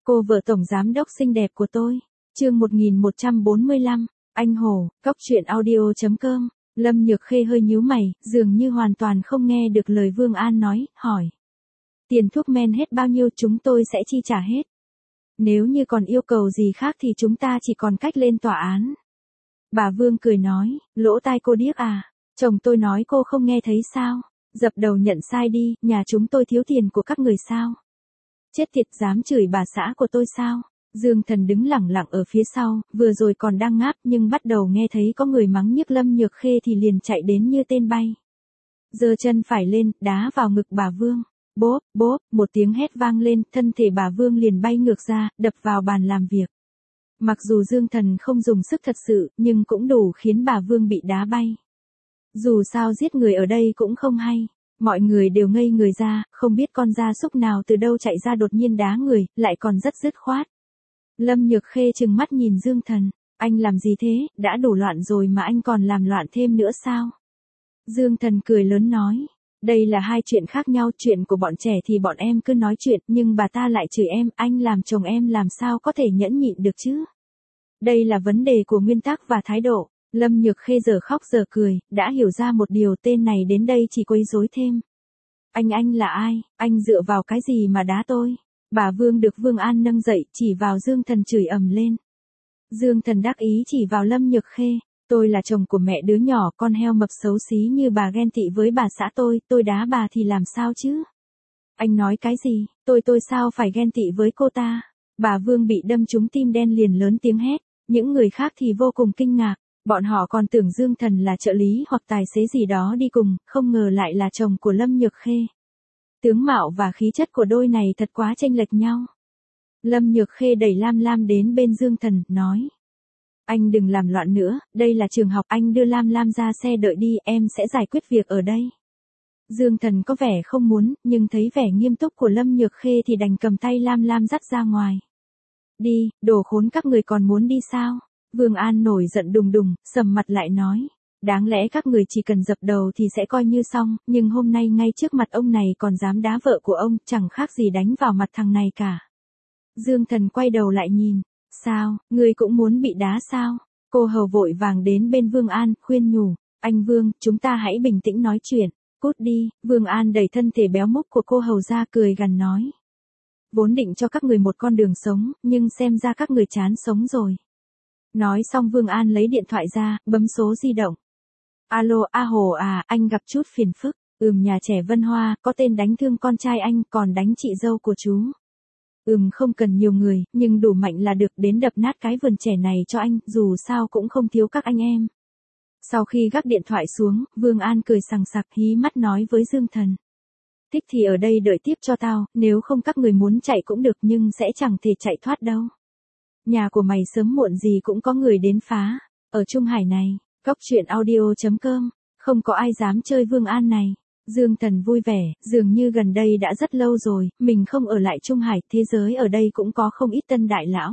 Cô vợ tổng giám đốc xinh đẹp của tôi. Chương 1145, anh Hồ, Cóc truyện audio.com. Lâm Nhược Khê hơi nhíu mày, dường như hoàn toàn không nghe được lời Vương An nói, hỏi. Tiền thuốc men hết bao nhiêu chúng tôi sẽ chi trả hết. Nếu như còn yêu cầu gì khác thì chúng ta chỉ còn cách lên tòa án. Bà Vương cười nói, lỗ tai cô điếc à, chồng tôi nói cô không nghe thấy sao, dập đầu nhận sai đi, nhà chúng tôi thiếu tiền của các người sao. Chết tiệt, dám chửi bà xã của tôi sao. Dương Thần đứng lẳng lặng ở phía sau, vừa rồi còn đang ngáp nhưng bắt đầu nghe thấy có người mắng nhiếc Lâm Nhược Khê thì liền chạy đến như tên bay. Giơ chân phải lên, đá vào ngực bà Vương. Bốp, bốp, một tiếng hét vang lên, thân thể bà Vương liền bay ngược ra, đập vào bàn làm việc. Mặc dù Dương Thần không dùng sức thật sự, nhưng cũng đủ khiến bà Vương bị đá bay. Dù sao giết người ở đây cũng không hay. Mọi người đều ngây người ra, không biết con gia súc nào từ đâu chạy ra đột nhiên đá người, lại còn rất dứt khoát. Lâm Nhược Khê trừng mắt nhìn Dương Thần, anh làm gì thế, đã đủ loạn rồi mà anh còn làm loạn thêm nữa sao? Dương Thần cười lớn nói, đây là hai chuyện khác nhau, chuyện của bọn trẻ thì bọn em cứ nói chuyện, nhưng bà ta lại chửi em, anh làm chồng em làm sao có thể nhẫn nhịn được chứ? Đây là vấn đề của nguyên tắc và thái độ. Lâm Nhược Khê giờ khóc giờ cười, đã hiểu ra một điều, tên này đến đây chỉ quấy rối thêm. Anh là ai, anh dựa vào cái gì mà đá tôi? Bà Vương được Vương An nâng dậy, chỉ vào Dương Thần chửi ầm lên. Dương Thần đắc ý chỉ vào Lâm Nhược Khê, tôi là chồng của mẹ đứa nhỏ, con heo mập xấu xí như bà ghen tị với bà xã tôi đá bà thì làm sao chứ? Anh nói cái gì, tôi sao phải ghen tị với cô ta? Bà Vương bị đâm trúng tim đen liền lớn tiếng hét, những người khác thì vô cùng kinh ngạc. Bọn họ còn tưởng Dương Thần là trợ lý hoặc tài xế gì đó đi cùng, không ngờ lại là chồng của Lâm Nhược Khê. Tướng mạo và khí chất của đôi này thật quá chênh lệch nhau. Lâm Nhược Khê đẩy Lam Lam đến bên Dương Thần, nói. Anh đừng làm loạn nữa, đây là trường học, anh đưa Lam Lam ra xe đợi đi, em sẽ giải quyết việc ở đây. Dương Thần có vẻ không muốn, nhưng thấy vẻ nghiêm túc của Lâm Nhược Khê thì đành cầm tay Lam Lam dắt ra ngoài. Đi, đồ khốn, các người còn muốn đi sao? Vương An nổi giận đùng đùng, sầm mặt lại nói. Đáng lẽ các người chỉ cần dập đầu thì sẽ coi như xong, nhưng hôm nay ngay trước mặt ông này còn dám đá vợ của ông, chẳng khác gì đánh vào mặt thằng này cả. Dương Thần quay đầu lại nhìn. Sao, ngươi cũng muốn bị đá sao? Cô hầu vội vàng đến bên Vương An, khuyên nhủ. Anh Vương, chúng ta hãy bình tĩnh nói chuyện. Cút đi. Vương An đẩy thân thể béo múc của cô hầu ra, cười gằn nói. Vốn định cho các người một con đường sống, nhưng xem ra các người chán sống rồi. Nói xong Vương An lấy điện thoại ra, bấm số di động. Alo, A Hồ à, anh gặp chút phiền phức. Nhà trẻ Vân Hoa, có tên đánh thương con trai anh, còn đánh chị dâu của chú. Không cần nhiều người, nhưng đủ mạnh là được, đến đập nát cái vườn trẻ này cho anh, dù sao cũng không thiếu các anh em. Sau khi gác điện thoại xuống, Vương An cười sằng sặc hí mắt nói với Dương Thần. Thích thì ở đây đợi tiếp cho tao, nếu không các người muốn chạy cũng được nhưng sẽ chẳng thể chạy thoát đâu. Nhà của mày sớm muộn gì cũng có người đến phá. Ở Trung Hải này, Cóc truyện audio.com, không có ai dám chơi Vương An này. Dương Thần vui vẻ, dường như gần đây đã rất lâu rồi, mình không ở lại Trung Hải, thế giới ở đây cũng có không ít tân đại lão.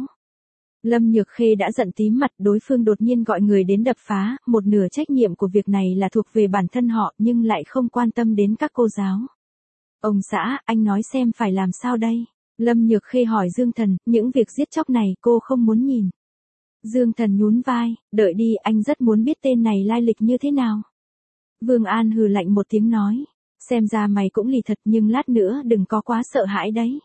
Lâm Nhược Khê đã giận tím mặt, đối phương đột nhiên gọi người đến đập phá, một nửa trách nhiệm của việc này là thuộc về bản thân họ nhưng lại không quan tâm đến các cô giáo. Ông xã, anh nói xem phải làm sao đây? Lâm Nhược Khê hỏi Dương Thần, những việc giết chóc này cô không muốn nhìn. Dương Thần nhún vai, đợi đi, anh rất muốn biết tên này lai lịch như thế nào. Vương An hừ lạnh một tiếng nói, xem ra mày cũng lì thật nhưng lát nữa đừng có quá sợ hãi đấy.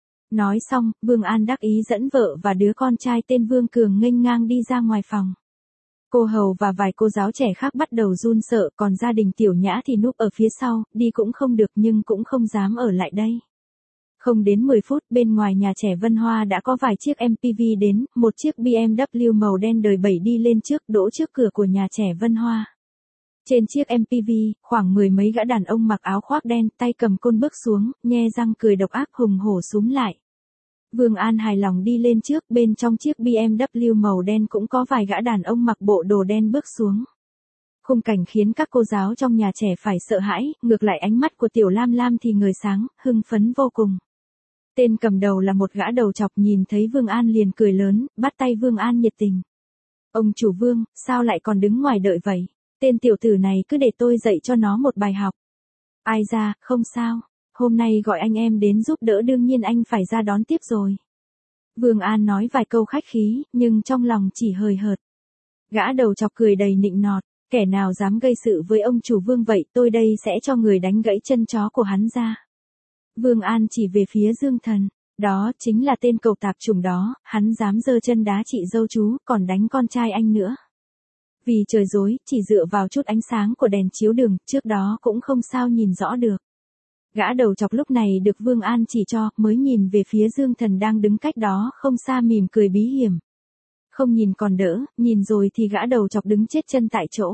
Nói xong, Vương An đắc ý dẫn vợ và đứa con trai tên Vương Cường nghênh ngang đi ra ngoài phòng. Cô hầu và vài cô giáo trẻ khác bắt đầu run sợ, còn gia đình Tiểu Nhã thì núp ở phía sau, đi cũng không được nhưng cũng không dám ở lại đây. Không đến 10 phút, bên ngoài nhà trẻ Vân Hoa đã có vài chiếc MPV đến, một chiếc BMW màu đen đời 7 đi lên trước, đỗ trước cửa của nhà trẻ Vân Hoa. Trên chiếc MPV, khoảng 10 mấy gã đàn ông mặc áo khoác đen, tay cầm côn bước xuống, nhe răng cười độc ác hùng hổ súm lại. Vương An hài lòng đi lên trước, bên trong chiếc BMW màu đen cũng có vài gã đàn ông mặc bộ đồ đen bước xuống. Khung cảnh khiến các cô giáo trong nhà trẻ phải sợ hãi, ngược lại ánh mắt của Tiểu Lam Lam thì ngời sáng, hưng phấn vô cùng. Tên cầm đầu là một gã đầu chọc, nhìn thấy Vương An liền cười lớn, bắt tay Vương An nhiệt tình. Ông chủ Vương, sao lại còn đứng ngoài đợi vậy? Tên tiểu tử này cứ để tôi dạy cho nó một bài học. Ai ra, không sao. Hôm nay gọi anh em đến giúp đỡ đương nhiên anh phải ra đón tiếp rồi. Vương An nói vài câu khách khí, nhưng trong lòng chỉ hời hợt. Gã đầu chọc cười đầy nịnh nọt, kẻ nào dám gây sự với ông chủ Vương vậy tôi đây sẽ cho người đánh gãy chân chó của hắn ra. Vương An chỉ về phía Dương Thần, đó chính là tên cẩu tạp chủng đó, hắn dám giơ chân đá chị dâu chú, còn đánh con trai anh nữa. Vì trời tối, chỉ dựa vào chút ánh sáng của đèn chiếu đường, trước đó cũng không sao nhìn rõ được. Gã đầu chọc lúc này được Vương An chỉ cho, mới nhìn về phía Dương Thần đang đứng cách đó không xa mỉm cười bí hiểm. Không nhìn còn đỡ, nhìn rồi thì gã đầu chọc đứng chết chân tại chỗ.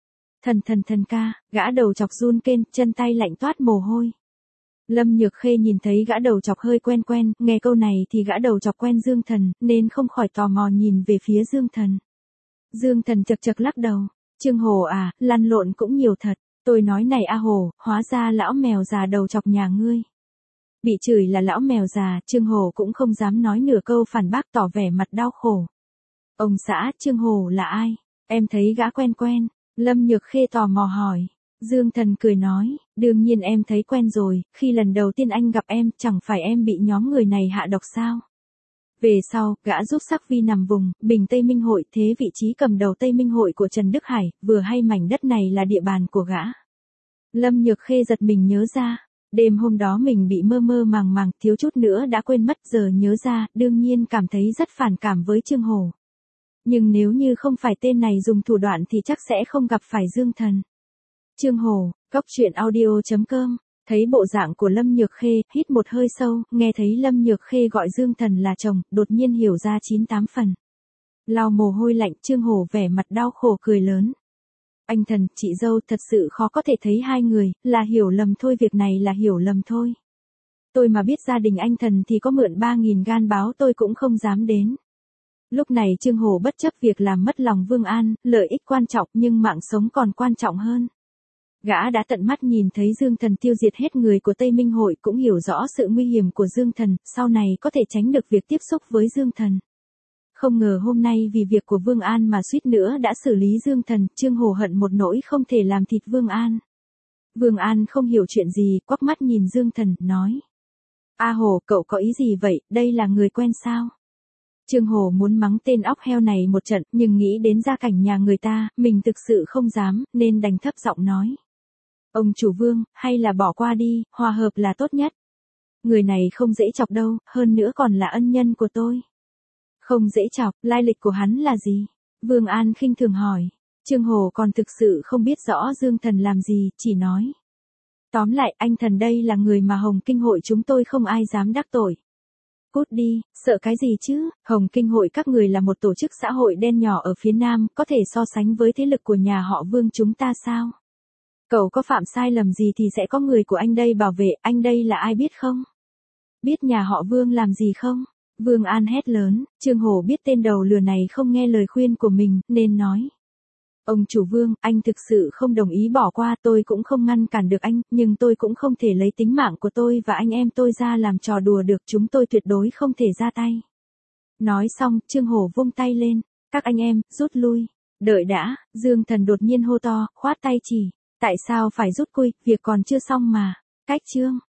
Thần ca, gã đầu chọc run kên, chân tay lạnh toát mồ hôi. Lâm Nhược Khê nhìn thấy gã đầu chọc hơi quen, nghe câu này thì gã đầu chọc quen Dương Thần, nên không khỏi tò mò nhìn về phía Dương Thần. Dương Thần chật lắc đầu, Trương Hồ à, lăn lộn cũng nhiều thật, tôi nói này A Hồ, hóa ra lão mèo già đầu chọc nhà ngươi. Bị chửi là lão mèo già, Trương Hồ cũng không dám nói nửa câu phản bác tỏ vẻ mặt đau khổ. Ông xã, Trương Hồ là ai? Em thấy gã quen, Lâm Nhược Khê tò mò hỏi. Dương Thần cười nói, đương nhiên em thấy quen rồi, khi lần đầu tiên anh gặp em, chẳng phải em bị nhóm người này hạ độc sao? Về sau, gã giúp Sắc Vi nằm vùng, Bình Tây Minh Hội, thế vị trí cầm đầu Tây Minh Hội của Trần Đức Hải, vừa hay mảnh đất này là địa bàn của gã. Lâm Nhược Khê giật mình nhớ ra, đêm hôm đó mình bị mơ màng, thiếu chút nữa đã quên mất, giờ nhớ ra, đương nhiên cảm thấy rất phản cảm với Trương Hồ. Nhưng nếu như không phải tên này dùng thủ đoạn thì chắc sẽ không gặp phải Dương Thần. Trương Hồ, goctruyện.audio.com. Thấy bộ dạng của Lâm Nhược Khê, hít một hơi sâu, nghe thấy Lâm Nhược Khê gọi Dương Thần là chồng, đột nhiên hiểu ra 9-8 phần. Lau mồ hôi lạnh, Trương Hồ vẻ mặt đau khổ cười lớn. Anh Thần, chị dâu, thật sự khó có thể thấy hai người, là hiểu lầm thôi, việc này là hiểu lầm thôi. Tôi mà biết gia đình anh Thần thì có mượn 3.000 gan báo tôi cũng không dám đến. Lúc này Trương Hồ bất chấp việc làm mất lòng Vương An, lợi ích quan trọng nhưng mạng sống còn quan trọng hơn. Gã đã tận mắt nhìn thấy Dương Thần tiêu diệt hết người của Tây Minh Hội, cũng hiểu rõ sự nguy hiểm của Dương Thần, sau này có thể tránh được việc tiếp xúc với Dương Thần. Không ngờ hôm nay vì việc của Vương An mà suýt nữa đã xử lý Dương Thần, Trương Hồ hận một nỗi không thể làm thịt Vương An. Vương An không hiểu chuyện gì, quắc mắt nhìn Dương Thần, nói. A Hồ, cậu có ý gì vậy, đây là người quen sao? Trương Hồ muốn mắng tên óc heo này một trận, nhưng nghĩ đến gia cảnh nhà người ta, mình thực sự không dám, nên đành thấp giọng nói. Ông chủ Vương, hay là bỏ qua đi, hòa hợp là tốt nhất. Người này không dễ chọc đâu, hơn nữa còn là ân nhân của tôi. Không dễ chọc, lai lịch của hắn là gì? Vương An khinh thường hỏi. Trương Hồ còn thực sự không biết rõ Dương Thần làm gì, chỉ nói. Tóm lại, anh Thần đây là người mà Hồng Kinh Hội chúng tôi không ai dám đắc tội. Cút đi, sợ cái gì chứ, Hồng Kinh Hội các người là một tổ chức xã hội đen nhỏ ở phía Nam, có thể so sánh với thế lực của nhà họ Vương chúng ta sao? Cậu có phạm sai lầm gì thì sẽ có người của anh đây bảo vệ, anh đây là ai biết không? Biết nhà họ Vương làm gì không? Vương An hét lớn, Trương Hồ biết tên đầu lừa này không nghe lời khuyên của mình, nên nói. Ông chủ Vương, anh thực sự không đồng ý bỏ qua, tôi cũng không ngăn cản được anh, nhưng tôi cũng không thể lấy tính mạng của tôi và anh em tôi ra làm trò đùa được, chúng tôi tuyệt đối không thể ra tay. Nói xong, Trương Hồ vung tay lên, các anh em, rút lui. Đợi đã, Dương Thần đột nhiên hô to, khoát tay chỉ. Tại sao phải rút lui, việc còn chưa xong mà. Cách chương.